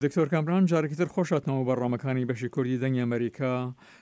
دکتۆر کامران جارێکتر خۆشاتنەوە بەڕامەکانی بەشی کوردی دەنگی ئەمریکا.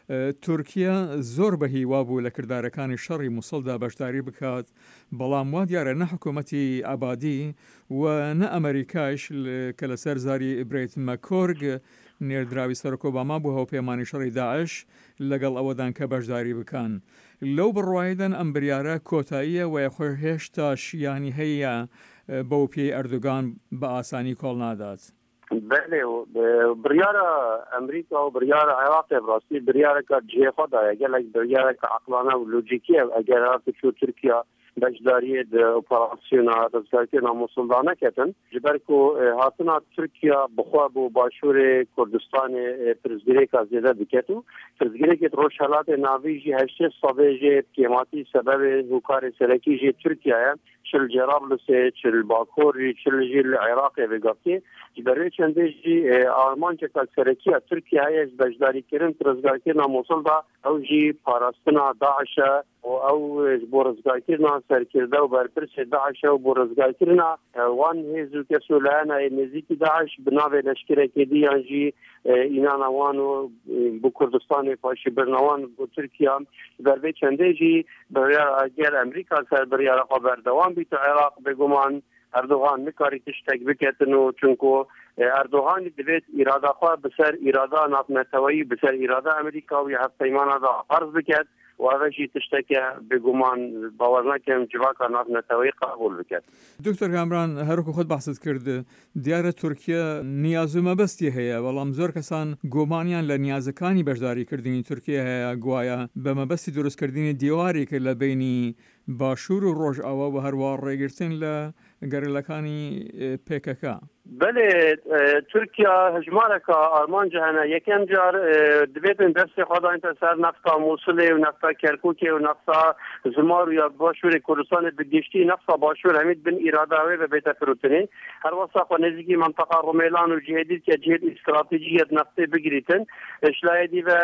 تورکیا زۆر بە هیوا بوو لە کردارەکانی شەڕی مووسڵدا بەشداری بکات، بەڵام وا دیارە نە حکوومەتی ئابادی و نە ئەمریکاش کە لەسەر زاری برێت مەکۆرگ نێردراوی سەرۆک ئۆباما بوو هەوپەیمانی شەڕی داعش لەگەڵ ئەوەدان کە بەشداری بکەن. لەو بڕواایدەن ئەم بریارە کۆتاییە و خۆی هێشتا شیانی هەیە بەو پێی ئەردوگان بە ئاسانی کۆڵ نادات. بله بریارە ئەمریکا و بریارە عێراق ڕاستی بریارێکە جێ خۆدایە گەلێک بریارێکە عەقلانە و لۆجیکیە ئەگەر هاتوچوو تورکیا بەشداریە ئۆپەراسیۆنا دەستگاکردنا مووسڵدا نەکەتن ji ber ku hatina Tirkiya bixwe bû Başûrê Kurdistanê pirzgirêka zêde diket û pirzgirêkê Rojhilatê navî jî heştê sedê jê kêmatî sebebê hûkarê serekî jê Tirkiya ye çil Cerablusê çil Bakurê çil jî li Iraqê vegihtî ji ber vê çendê jî armanceka serekiya Tirkiye heye ji beşdarîkirin pirzgirêkirina Mosulda ew jî parastina Daişe و او بۆ ڕزگارکردنا سەرکردە و بەرپرسێ داعش و بۆ ڕزگارکردنا وان هێز و کەس و لایەنە نزیکی داعش بناوێ لەشکرێکێدی یانجی ئینانەوان و بۆ کوردستانی پاشی برنەوان بۆ تورکیا بەربێ چەندێژی بڕیار ئەگەر ئەمریکا سەر بڕیارەخوا بەردەوام بیت عێراق بێگومان ئەردوغان نکاری تشتێک بکەتن و چونکۆ ئەردوغانی دەبێت ئیرادەخوا بەسەر ئیرادا ناتنەتەوەیی بەسەر ئیرادا ئەمریکاوی هەفتەیمانەدا عەرز بکات وهذا تشتكي بگومان باور نکەم جواکە ناتنەتەوەی قبول بکات. دکتۆر کامران هەروکو خۆت بەحست کرد دیارە تورکیا نیاز و مەبەستی هەیە، بەڵام زۆر کەسان گۆمانیان لە نیازەکانی بەشداریکردنی تورکیا هەیە گوایە بە مەبەستی دروستکردنی دیوارێک لە بینی باشوور و ڕۆژئاوا و هەروە ڕێگرتن لە گەرەلەکانی پێکەکە. بله تورکیا هجمارێکە ئارمانجە هەنە یەکەم جار دەبێتن دەستی خۆدانیتە سەر نەفتا مووسڵێ و نەفتا کەرکووکێ و نەفتا زمار و یا باشووری کوردستانی بگشتی نەفتا باشوور هەمید بن ئیراداوێ بەبێتە فرۆتنێ هەروەسا خۆ نزیکی منطقە ڕۆمێلان و جێدیت کە جێت ئیستراتیجیەت نەفتی بگریتن شلایەتی بە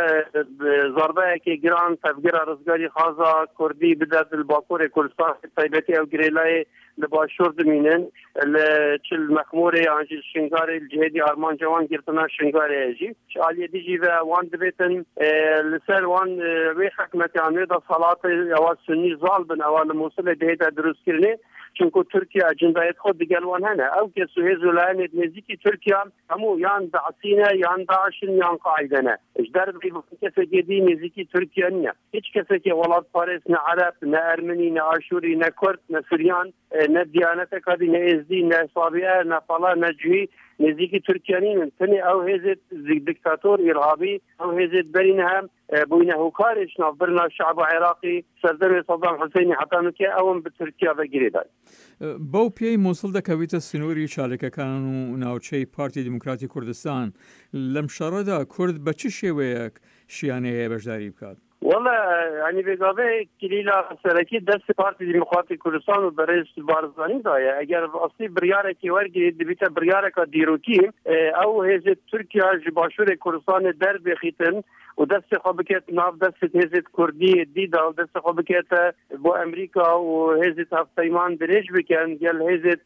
زاربەیەکی گران تەفگرە ڕزگاری خازا کوردی بدات باکووری کوردستان تایبەتی ئەو گرێلایە لە باشوور دمینن لە چل مەخمورێ یانجی شنگارێ جهێدی ئارمان جوان گرتنا شنگارێژی عالیە دیژی و وان دەبێتن لەسەر وان وێ حکومەتیانێدا سەڵاتی ئەوە سنی زاڵ بن ئەوە لە مووسڵێ دەهێتە دروستکردنێ چونکو تورکیا ئەجندایەت خۆ دیگەلوان هەنە ئەو کەس و هێز و لایەنێت نزیکی تورکیا هەموو یان بەعسینە یان داعشن یان قاعیدەنە ئەجدار کەسێکی دی نزیکی تورکیا نییە هیچ کەسێکی وڵات پارێز نە عەرەب نە ئەرمنی نە ئاشووری نە کورد نە سوریان نە دیانەتێکادی نە ئێزدی نە سابیە نە فەڵا نە جوی نزیکی تورکیانین تنی ئەو هێزێت دیکتاتۆر ئیرهابی ئەو هێزێت بەرینە هەم بووینە هۆکارێک ناوبرنا شعب عێراقی سەردەمێ سەدام حوسێنی حەتانوکێ ئەوم بە تورکیا بەگرێدای. بەو پێی مووسڵ دەکەوێتە سنووری چالەکەکان و ناوچەی پارتی دیموکراتی کوردستان لەم شەڕەدا کورد بە چ شێوەیەک شیانەیە بەشداری بکات؟ والله يعني بقابه كليلا سركي دست بارتي ديمقراطي كردستان وبرز بارزاني دايا اگر اصلي بريارك ورقي دبيتا بريارك ديروكي او هزه تركيا جباشور كردستان در بخيتن ودست خبكت ناف دست هزه كردي ديدا ودست خبكت بو امريكا وهزه هفتيمان دريج بكن قال هزه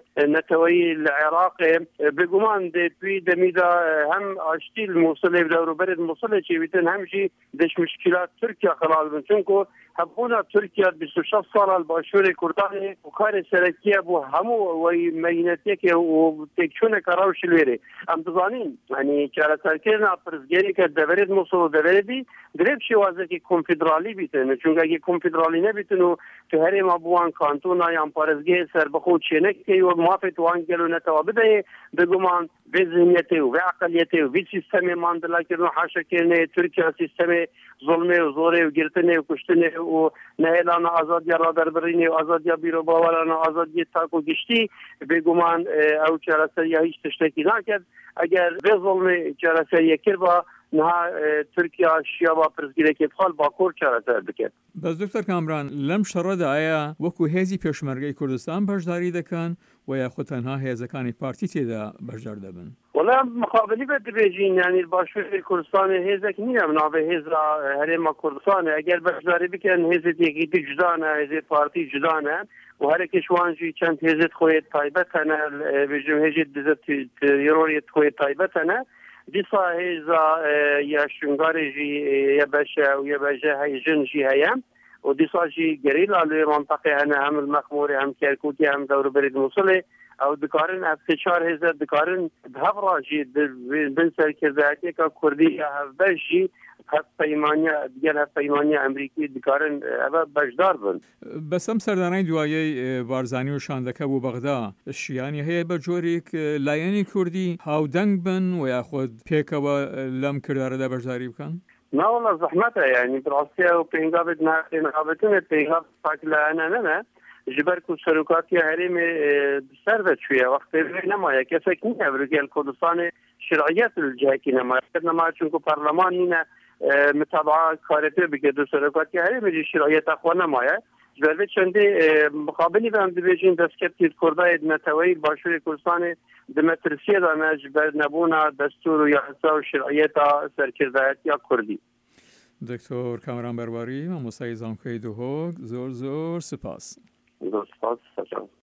نتوي العراق بقمان دي بي دميدا هم اشتي الموصل بدور برد الموصل شي بيتن همشي دش مشكلات تركيا خلال من چونكو هبونا تركيا 26 سال الباشور كرداني وكار سركيه بو همو ومينتيك وتكشونه كراوش الويري ام بزانين يعني كالا سركينا برزگيري كدبرد موصل دبردي دريب شي وازكي كونفدرالي بيتن چونكو اگه كونفدرالي نبيتنو تهرم ابوان كانتونا يام برزگي سر بخود شنكي ومافت وانجلو نتوابده بگمان بذهنيته وعقليته وبسيستم ماندلا كرنو حاشا كرنه تركيا سيستم ظلمه و زوره و گرتنه و کشتنه و نهیلان آزادی را دربرینه و آزادی بیرو باوران آزادی تاک و گشتی بگومان او چراسری هیچ تشتکی نکرد اگر به ظلم چراسری کرد نها ترکیه شیابا پرزگیرێکی بخال باکوور چارەسەر بکات. بەس دکتۆر کامران لەم شەڕەدا ئایا وەکو هێزی پێشمەرگەی کوردستان بەشداری دەکەن و یاخود تەنها هێزەکانی پارتی تێدا بەشدار دەبن؟ ولا مقابلی به دبیجین یعنی باشوور کردستان هیزک نیم ناوه هیزا هرما کردستان اگر بشداری بکن هیزت یکی جدا نه هیزت پارتی جدا نه و هر کشوانجی چند هیزت خوی تایبت نه بجم هیزت دزت یروریت خوی تایبت نه دیسا هیزا یا شنگاری جی یا بشه و یا بشه های جن جی هیم و دیسا جی گریلا لی منطقه هنه هم المخموری هم کرکوتی هم دور برید موصله او دکارن افتشار هزار دکارن هف راجی بن سرکردهاتی که کردی هفبشی هف پیمانیا دیگر هف پیمانیا امریکی دکارن اوه بشدار بند. بەس ئەم سەردانای دوایەی بارزانی و شاندەکە بوو بەغدا شیانی هەیە بە جۆرێک لایەنی کوردی هاودەنگ بن و یاخود پێکەوە لەم کردارەدا بەشداری بکەن؟ نا والله زحمته يعني براسية وبينقابد نقابتنا بينقاب فاكلا أنا جبر کو سروکاتی هریم سرد شویه وقتی نمایه کسی که نیه برگل کردستان شرعیت الجهه کی نمایه نمایه چونکو پارلمان نیه متابعه کارته بگه دو سروکاتی هریم جی شرعیت اخواه نمایه جبر چنده مقابلی به هم دبیجین دستکتید کرده نتوی باشوری کردستان دمترسیه دانه جبر نبونا دستور و یاسا و شرعیت سرکردهت یا کردی. دکتر کامران بەرباری مامۆستای زانکۆی دوهۆک زۆر سپاس. Dos passos,